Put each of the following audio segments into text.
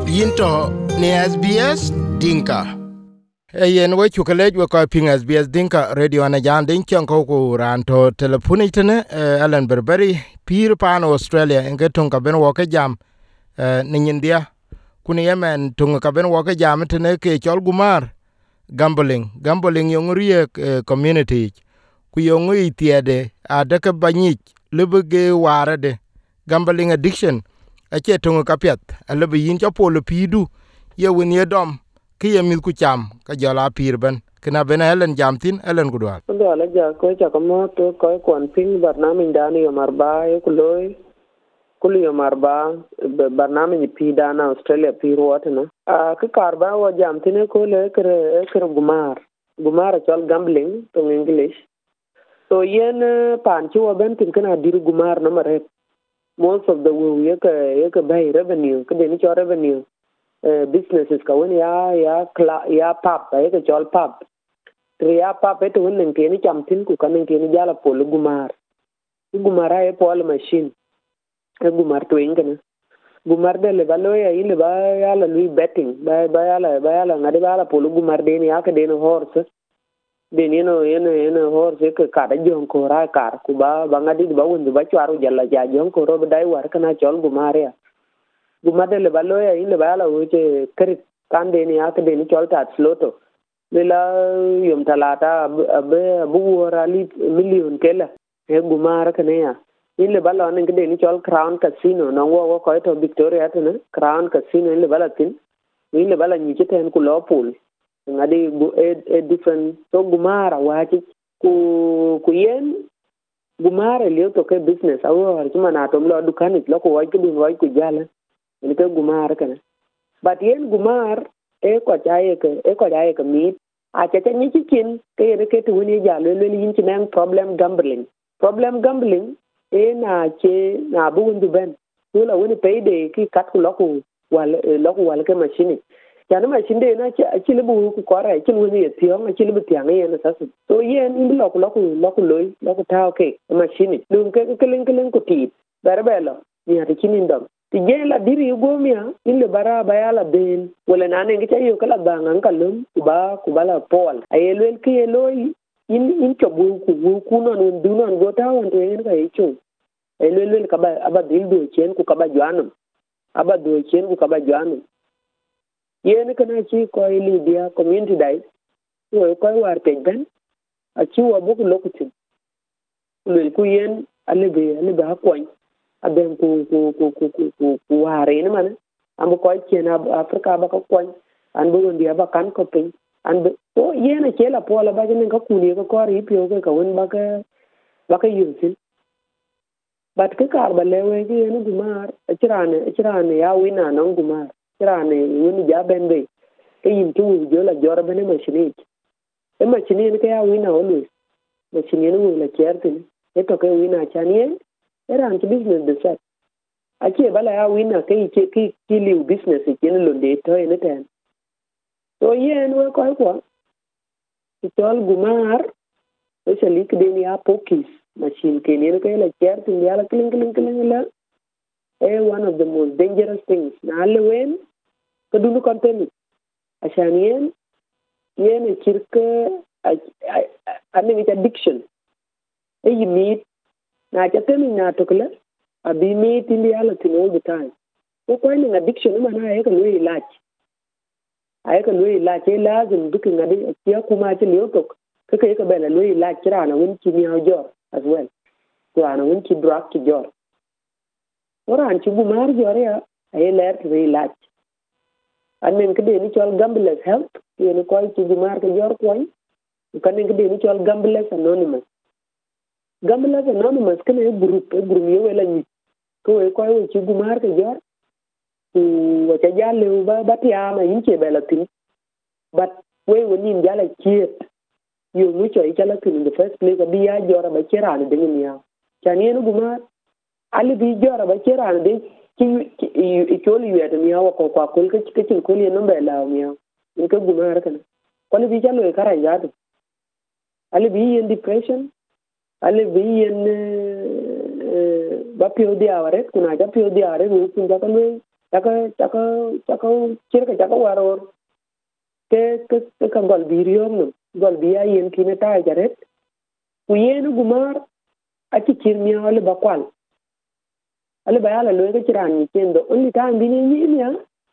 Yinto ni SBS Dinka. Yen we chukalej we ko ping SBS Dinka radio na jan din chon ko ranto telefoni tene Alan Berberi pir pan Australia engeton ka ben wo ka jam ni India kuni Yemen tung ka ben wo ka jam tene ke chol gumar gambling yung rie community ku yung itiede adaka banyik lebege warade gambling addiction ache tongo kapiat alebe yin cha polo pidu ye wen ye dom ke ye mit ku cham ka jala pirban kena bena helen jamtin helen gudwal ndo la ja ko cha kamo to ko kon ping barnamij dani yo marba e kuloy kuli yo marba barnamij pi dana Australia pi ruotna ka karba wo jamtine ko le kre gumar chal gambling to English so yen pan chi wo ben tin kana dir gumar na mare most of the wo ye ka bay revenue ka de ni cho revenue businesses ka woni ya pap ye ka chol pap ya pap et won nen ke ni cham tin ku kan ke ni jala pol gumara e pol machine e gumar to ingana gumar de le balo ya ile ba ya la lui betting ba ya la ngade ba la pol gumar de ni aka de no horse de ni no ene horse ke ka da jon ko ra kar ku ba ngadi ba won ba chwaru jalla ja jon ko ro dai war kana chol gumar ya gumar de le balo ya ile ba la wo che kri kan de ni aka de ni chol ta sloto lela yom talata abu wora li million kela e gumara kane ya ile bala ne ngede ni chol Crown Casino no wo ko to Victoria tene Crown Casino ile bala tin ile bala ni jeten ku lopul ngadi e different to gumara waji ku yen gumara le to ke business awo har kuma na to lo dukani lo ko waji dun waji ku jala ni ke gumara kana but yen gumar e ko jaye ke mi a cha ni chikin ke ye ke tu ni ja le yin chinang problem gambling e na che na bu ndu ben tu la woni payday ki kat ku loku wal ke machine yana machine de na chi le bu ku kora chi woni ye tiong chi le bu tiang ye na sasu so yen in loku loy loku ta okay machine dum ke len ku ti barbelo ni ati kinindom ti jela diri gomia ile bara bayala ben wala nane ngi tayo kala bangan kalum kubala pol ayelwel ki eloy in chobu ku non dunon gota won to yen ka ichu ayelwel ka ba aba dildo chen ku ka ba jwanum aba do chen ku ka ba jwanum yen kana chi ko ili dia community dai ko war te ben a chi wa bu lokutin lel ku yen alebe ha koin aben ku hare ni man am ko chena Africa ba ko kon an bo ndia ba kan ko pin an o yena chela pola ba jenen ka kuni ko ri pio ka won ba ka yusin bat ka kar ba lewe ji ni gumar chirane ya wina non gumar chirane woni ja ben be ke yin tu jo la jora bene machine e machine ni ka ya wina always machine ni la kertin e to ka wina chanie era an business de set ake bala ya wina kai ki liu business ke ne londe to ene ten so yen we ko tol gumar especially ke ni a pokis machine ke ne ko la cher tin ya la kling la one of the most dangerous things na lewen ko dunu content ashan yen kirke ani addiction e meet na jatemi na tokla abi meet in the all the time ko ni addiction ma na yaka loyi lach ayaka loyi lach lazim dukin ngadi ya kuma ci liyo tok kaka yaka bela loyi lach kira na won ki mi jor as well to ana won ki drug ki jor ora an ci bu mar jor ya ay ler loyi lach anen kede ni chol gamblers help yene ko ci bu mar ko jor ko kan ni kede ni chol gamblers anonymous kene group ye wala ni ko ci bu mar ko jor wa cha jale ba tiama yinche bela tin but we woni jala kiet yo mucho ikala tin in the first place bi ya jora ba kirana de niya chani no guma ali bi jora ba kirana de ki choli yeta niya wa ko kwa kol ka cikin koli no bela niya in ka guma har kana koli bi jalo kara yado ali bi in depression ali bi in ba pio di aware kuna ja pio di aware wo kun ja kalwe chaka chirka chaka waror ke ka gol biriom gol biya yen kine ta jaret ku yen gumar aki kirmiya wala bakwal ale bayala lo ga kirani kendo only time bini nyimya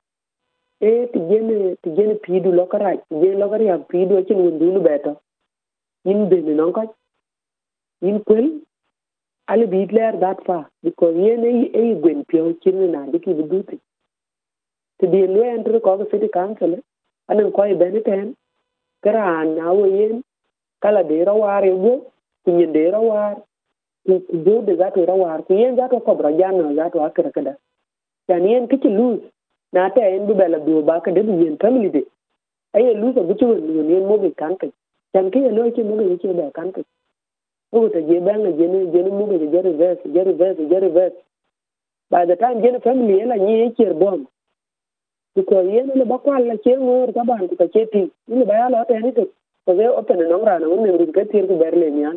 tijene pidu lokara tijene lokari ya pidu akin wundulu beto yin bene nonka yin kwel ale be declare that far because yen e gwen pio kirni na diki buduti to the lo enter ko city council anan ko e beneten karan awo yen kala de raware go kunyin de rawar ku de zato rawar ku yen zato ko brajana zato akira kada yani yen kiti lose na ta yen bu bela do ba ka de yen family de ay lose a butu yen mo be kan ka kan ke lo ke mo be ke da kan ka ko ta je ban je mo be je reverse by the time je family ela ni yake bom because yen le bakwal la ke ngor ka ban ka ke ti ni ba ya lo ta ni to ko ze open no rana woni rin ka tir ku berle nyan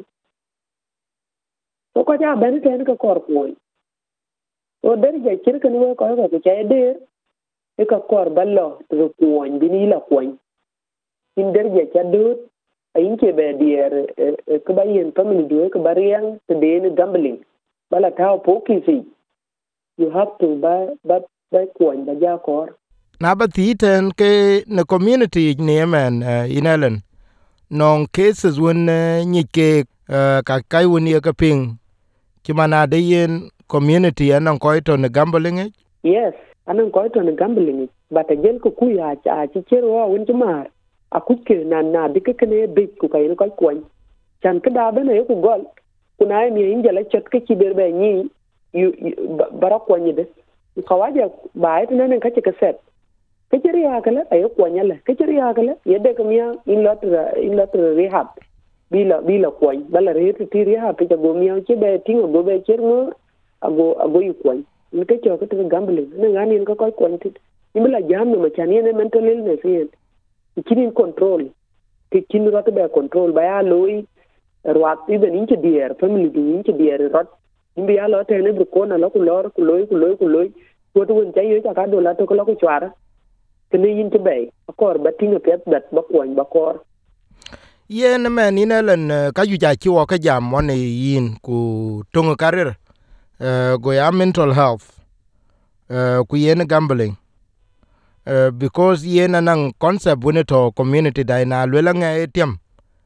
ko ja ben ten ka kor ko o der je kir ka ni ko ko ke der e ka kor ballo to ko bi ni la ko in der je ka do ayin ke be dier ka ba yen family do ka bariang to de ni gambling bala ta po ki si you have to ba ko ba ja kor na ba ten ke na community ne men inalen non cases when ni ke ka kai woni ka ping ki mana de yen community anan ko to ne gambling yes anan ko to ne gambling but again ko ku ya a ci cero won jamar a kuke na dike kene be ku kai ko kwon chan ka da bana ku gol kuna mi injala chat ka ci berbe ni bara kwon de ka waje ba ita nan ka ci ka set ka ci riya kala ayo kwonyala ka ci riya kala yadda ka miya in lot rehab bila kwon bala rehab ti rehab ka go miya ci be tingo go be cerno ago yu kwon ni ka ci ka to gambling na ngani ka ko kwon ti ibla jam no chani ne mental illness yen kinin control ke kin rot be control ba ya loy rwat even in dier family du in dier rot imbi ya lo tene bu ko na lo ku lor ku loy ko to won jayo ka do la to ko ko chwara kene yin te bay akor ba tinga pet dat ba kwon ba kor yen men inelen ka ju ja chi wo ka jam won yin ku tungu karir go ya mental health ku yen gambling because yen anang concept woni to community dai na lwela nge etiam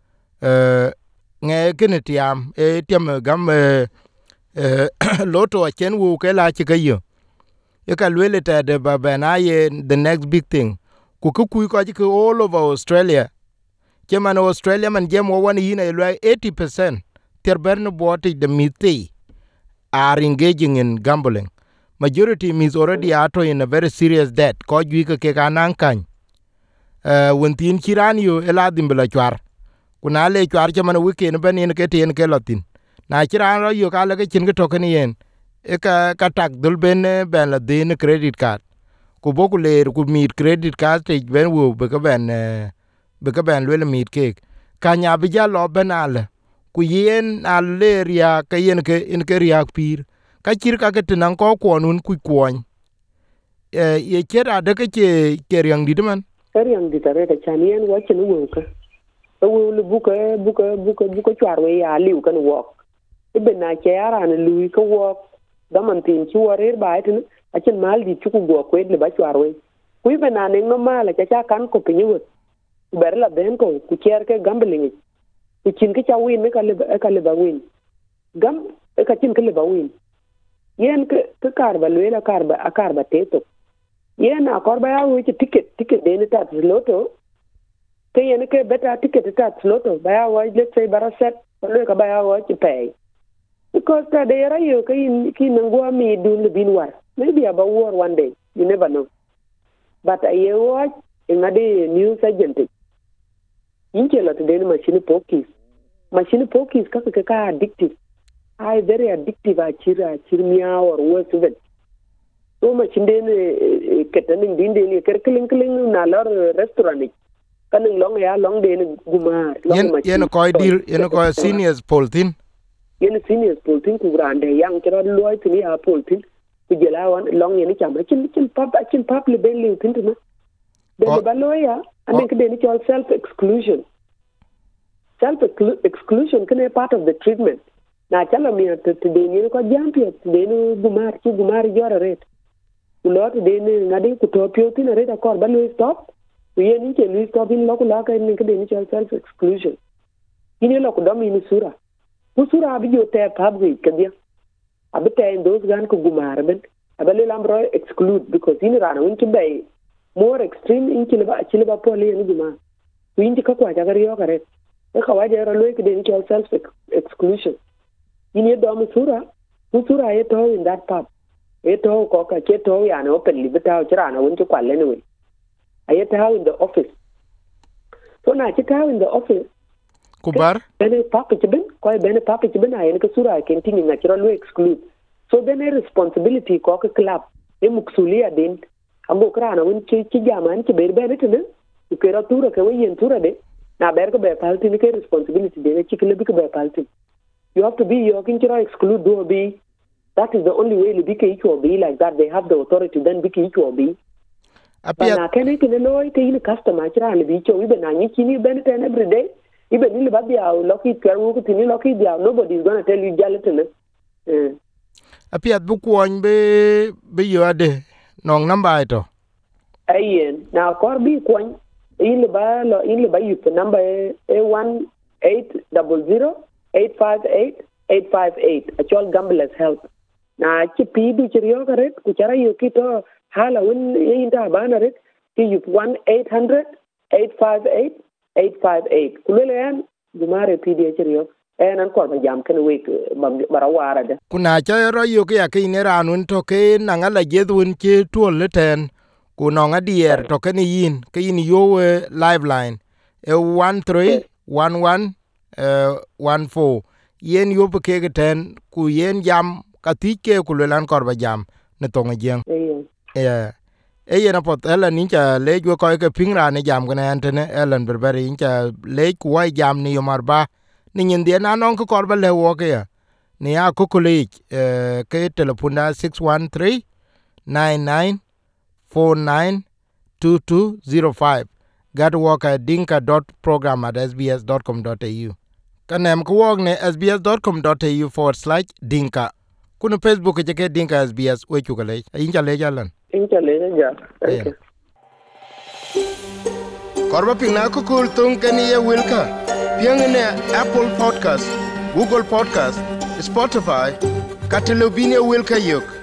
nge kene tiam etiam gam loto a chen wu ke la chi kayo e ka lwele ta de baba na ye the next big thing ku ko all over Australia keman Australia man jem wo wani yin e 80% terbern boti the mithi are engaging in gambling. Majority is already out in a very serious debt ko ju ke kanan kan when tin kiran yo eladim bela chwar kuna le chwar ke man weekend ben en ke ten ke latin na kiran yo ka le ke chin ke token yen e ka tak dul ben ben la din credit card ku boku le ku mit credit card te ben wo be ka ben le mit ke kanya bi ja lo ben ale ku yen ale ria ke yen ke in ke ria pir ka chir ka ke nan ko kwonun ku kwon ye kera de ke riang di man riang di tare da chanien wa chen wo ka wo lu buka chwar we ya liu kan wo ibe na ke ara na lui ka wo da man tin chi wo rer ba tin a chen mal di chu ku go ko le ba chwar we ku ibe na ne no mala cha kan ko pinyu ber la ben ko ku cher ke gambling ku chin ke cha win me ka le ba win gam ka chin ke le ba win yen ke kar ba le la kar ba teto yen a kor ba ya wo ticket de ni ta loto ke yen ke beta ticket ta loto ba ya wo let's say baraset le ka ba ya wo pay because ta de ra yo ke ki nango mi dun bin war maybe about war one day you never know but I watch in a news agent in ke la de machine pokis ka addictive I very addictive a chirmia or worse of it so machine de ketanin din de kerkling na lor restaurant kaning long de gumar yen ko seniors poltin ku grande yang kira loy tini a poltin ku jela wan long yen cham chin pap le ben le tinto na de baloya anen ke de ni chol self exclusion kene part of the treatment na chala mi te de ni ko jampi de ni gumar jora ret ulot de ni ngadi ku to pio tin ret akor balo stop yen ni ke lu stop in loko la ka ni ke de ni chol self exclusion ini loko do mi ni sura abi jo te pabri kedia abi te those gan ko gumar ben abale lambro exclude because ini rana won to bay more extreme in kilaba poli ni gumar winji ka kwa jagari yo kare e kawaje ro loy ke de ni chol self exclusion ini do musura e to in that part e to ko ka ke to ya no pelli bita chira na won to kwalle ne we ayeta how in the office so na chita in the office kubar bene package ben ay ne sura ke tingi na chira lo exclude so then a responsibility ko ka club e muksuliya den ago krana won ci jaman ci ber bene tene ke ra tura ke wen tura de na ber ko be palti ni ke responsibility de ci ke be palti you have to be your kinchira exclude do be that is the only way to be be like that they have the authority then be be apia na kene kene no ite ni customer chira ni bi cho ibe na ni kini ben ten every day ibe ni ba bia lucky kero ko tini lucky bia nobody is going to tell you jalete apia bu kwon be yo ade nong number ito ayen na kor bi kwon ile ba you number 1-800-858-858 actual gamblers help na ci pidu ci ryo garet ku cara yo kito hala won yinta bana ret ci you 1-800-858-858 kulele yan dumare pidi ci ryo enan ko ba jam kan we barawara de kuna cha ro yo ke ne ranun to ke nangala jedun ci tol ten ku nonga dier to ke yin ke yin yo liveline 131114 yen yo pe ke ten ku yen jam katike ku lelan korba jam ne tonga jeng yen apot ela ninja lejwe ko ke pingra ne jam gane antene elen berberi inja lej ku wai jam ni yomarba ni nyindie na non ko korba le wo ke ni a ko kolej ke telefona 613 99492205 gatwalker@dinka.program@sbs.com.au kanem ko wogne sbs.com.au/dinka kuna Facebook ke dinka SBS we chukale inja le jalan ja korba pina ko kul tung kani ye wilka piangene Apple Podcast, Google Podcast, Spotify, katelobine wilka yok